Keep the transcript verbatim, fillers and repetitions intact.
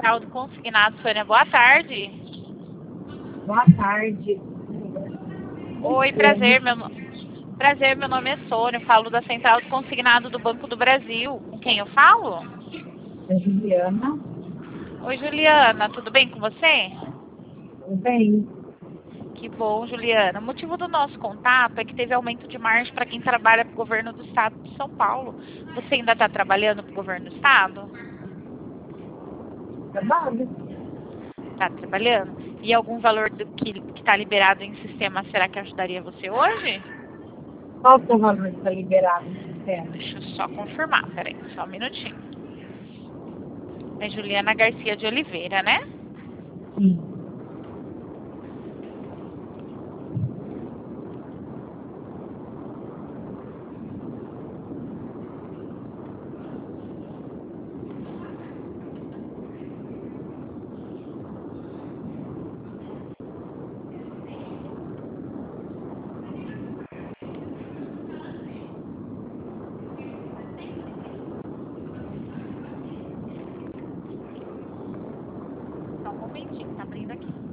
Central do Consignado, Sônia, boa tarde. Boa tarde. Oi, prazer, meu, no- prazer, meu nome é Sônia, eu falo da Central do Consignado do Banco do Brasil. Com quem eu falo? É Juliana. Oi, Juliana, tudo bem com você? Tudo bem? Que bom, Juliana. O motivo do nosso contato é que teve aumento de margem para quem trabalha para o governo do estado de São Paulo. Você ainda está trabalhando para o governo do estado? Trabalho. Está trabalhando? E algum valor do que está liberado em sistema, será que ajudaria você hoje? Qual que é o valor que está liberado no sistema? Deixa eu só confirmar, peraí, só um minutinho. É Juliana Garcia de Oliveira, né? Sim. Só um momentinho, tá abrindo aqui.